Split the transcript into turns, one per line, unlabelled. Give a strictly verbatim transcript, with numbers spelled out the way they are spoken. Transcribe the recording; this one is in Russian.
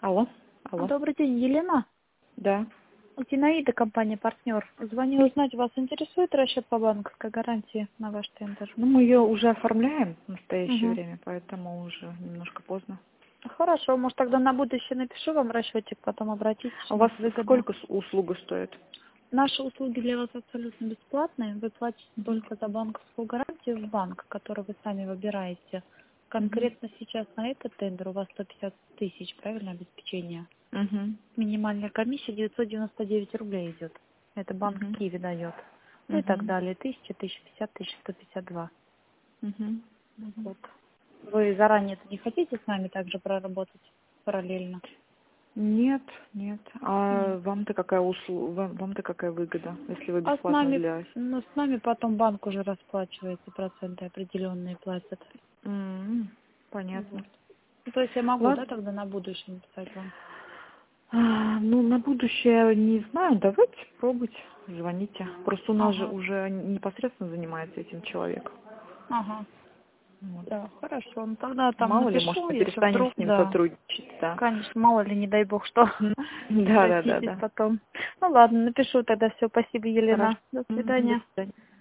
Алло, алло.
Добрый день, Елена.
Да.
Зинаида, компания «Партнер». Звоню узнать, вас интересует расчет по банковской гарантии на ваш тендер?
Ну, мы ее уже оформляем в настоящее
Угу.
время, поэтому уже немножко поздно.
Хорошо, может тогда на будущее напишу вам расчетик, потом обратитесь,
А у
у
вас
нас выгодно.
сколько с- услуга стоит?
Наши услуги для вас абсолютно бесплатные. Вы платите
Мгм.
только за банковскую гарантию в банк, который вы сами выбираете.
Мгм.
Конкретно сейчас на этот тендер у вас сто пятьдесят тысяч, правильно, обеспечение?
Мгм.
Минимальная комиссия девятьсот девяносто девять рублей идет. Это банк
Мгм.
Киви дает. Ну и так
Мгм.
далее. Тысяча, тысяча пятьдесят, тысяча сто пятьдесят два.
Мгм.
Вот. Вы заранее не хотите с нами также проработать параллельно?
Нет, нет.
М.
А вам-то какая услуга, вам, вам-то какая выгода, если вы
А с
бесплатно
нами,
для...
ну, с нами потом банк уже расплачивается, проценты определенные платят.
М, Понятно.
Вот. Ну, то есть я могу, да,
Ладно.
тогда на будущее написать вам?
А, ну, на будущее не знаю. Давайте пробуйте, звоните. Просто у нас же
Ага,
уже непосредственно занимается этим человек.
ага.
Вот.
Да, хорошо. Ну тогда там
Мало ли, может,
напишу,
мы
если
перестанем
вдруг,
с ним
да.
сотрудничать, да.
Конечно, мало ли, не дай бог, что
Да, да, да,
обратитесь
да.
потом. Ну ладно, напишу тогда все. Спасибо,
Хорошо.
Елена. До
М, До
свидания.
свидания.